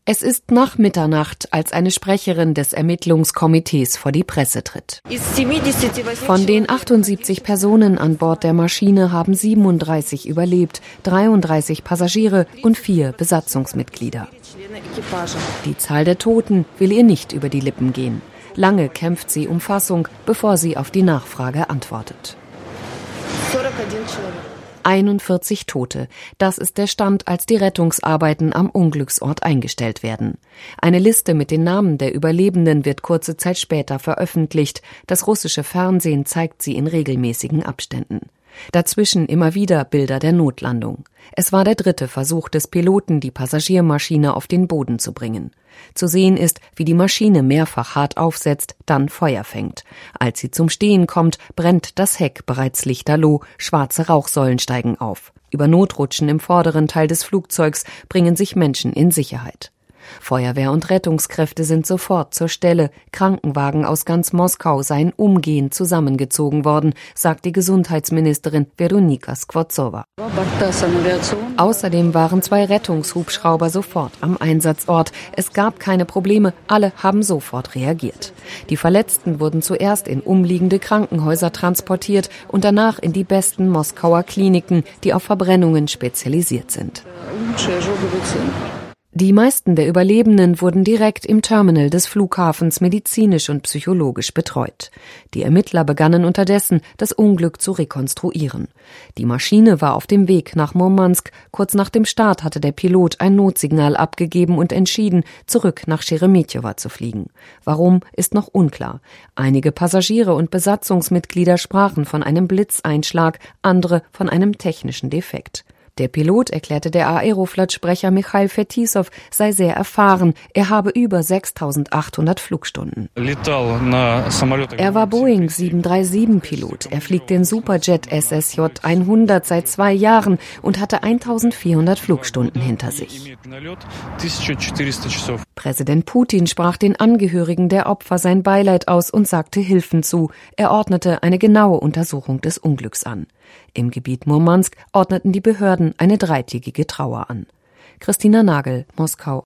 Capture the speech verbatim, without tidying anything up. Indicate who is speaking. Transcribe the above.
Speaker 1: Es ist nach Mitternacht, als eine Sprecherin des Ermittlungskomitees vor die Presse tritt. Von den achtundsiebzig Personen an Bord der Maschine haben siebenunddreißig überlebt, dreiunddreißig Passagiere und vier Besatzungsmitglieder. Die Zahl der Toten will ihr nicht über die Lippen gehen. Lange kämpft sie um Fassung, bevor sie auf die Nachfrage antwortet. einundvierzig Tote. Das ist der Stand, als die Rettungsarbeiten am Unglücksort eingestellt werden. Eine Liste mit den Namen der Überlebenden wird kurze Zeit später veröffentlicht. Das russische Fernsehen zeigt sie in regelmäßigen Abständen. Dazwischen immer wieder Bilder der Notlandung. Es war der dritte Versuch des Piloten, die Passagiermaschine auf den Boden zu bringen. Zu sehen ist, wie die Maschine mehrfach hart aufsetzt, dann Feuer fängt. Als sie zum Stehen kommt, brennt das Heck bereits lichterloh, schwarze Rauchsäulen steigen auf. Über Notrutschen im vorderen Teil des Flugzeugs bringen sich Menschen in Sicherheit. Feuerwehr und Rettungskräfte sind sofort zur Stelle. Krankenwagen aus ganz Moskau seien umgehend zusammengezogen worden, sagt die Gesundheitsministerin Weronika Skvortsova. Außerdem waren zwei Rettungshubschrauber sofort am Einsatzort. Es gab keine Probleme, alle haben sofort reagiert. Die Verletzten wurden zuerst in umliegende Krankenhäuser transportiert und danach in die besten Moskauer Kliniken, die auf Verbrennungen spezialisiert sind. Die meisten der Überlebenden wurden direkt im Terminal des Flughafens medizinisch und psychologisch betreut. Die Ermittler begannen unterdessen, das Unglück zu rekonstruieren. Die Maschine war auf dem Weg nach Murmansk. Kurz nach dem Start hatte der Pilot ein Notsignal abgegeben und entschieden, zurück nach Scheremetjewo zu fliegen. Warum, ist noch unklar. Einige Passagiere und Besatzungsmitglieder sprachen von einem Blitzeinschlag, andere von einem technischen Defekt. Der Pilot erklärte der Aeroflot-Sprecher Michail Fetisov, sei sehr erfahren. Er habe über sechstausendachthundert Flugstunden. Er war Boeing sieben drei sieben-Pilot. Er fliegt den Superjet S S J hundert seit zwei Jahren und hatte eintausendvierhundert Flugstunden hinter sich. Präsident Putin sprach den Angehörigen der Opfer sein Beileid aus und sagte Hilfen zu. Er ordnete eine genaue Untersuchung des Unglücks an. Im Gebiet Murmansk ordneten die Behörden eine dreitägige Trauer an. Christina Nagel, Moskau.